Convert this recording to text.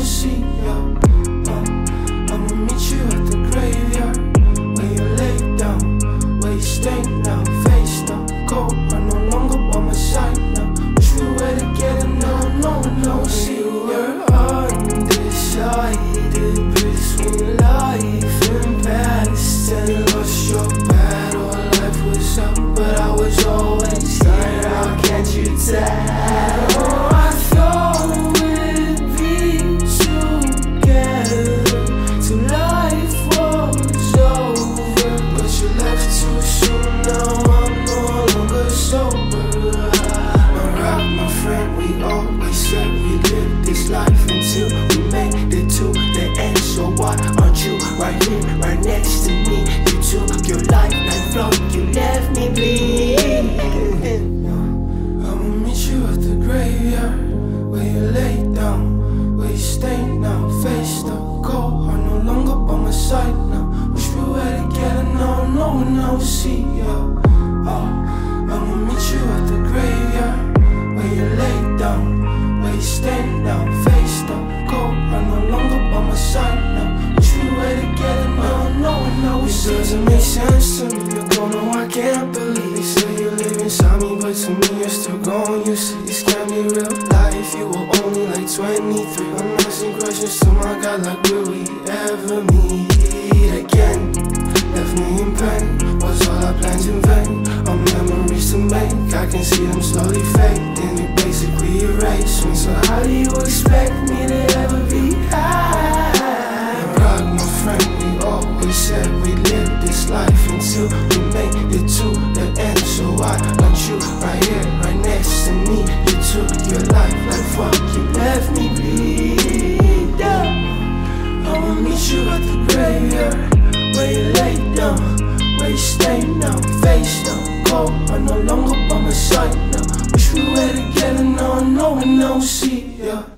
see ya. I'ma meet you at the graveyard, where you lay down, where you stay now, face down, cold. I'm no longer by my side now. Wish we were together now, no one knows. See, we're undecided between life and past, and lost your battle. Life was up, but I was always there. How can't you tell? Oh, I thought we'd be together till life was over, but you left too soon. Now I'm no longer sober. My rock, my friend, we always said we live this life until we made it to the end. So why aren't you right here, right next to me? You took your life like flow, you left me bleeding. I'ma meet you at the graveyard, where you lay down, where you stay now, face the cold. I'm no longer by my side now. Wish we were together now, no one knows. See ya. I'ma meet you at the graveyard, where you lay down, where you stay now, face the cold. I'm no longer by my side now. Wish we were together now, no one knows. It doesn't make sense to me. You don't know, I can't believe. They say you live inside me, but to me you're still gone. You say this can't be real life. You were only like 23. I'm asking questions to my God, like will we ever meet again? Left me in pain. Was all our plans in vain? Our memories to make, I can see them slowly fade, and it basically erased me. So how do you expect me to ever be high? Rock, my friend, we always said we live this life until we make it to the end. So why aren't you right here, right next to me? You took your life like fuck, you left me bleed. I'ma meet you at the graveyard, where you lay down, where you stay now, face down, cold. I'm no longer by my side now. Wish we were together now, no one knows. See ya.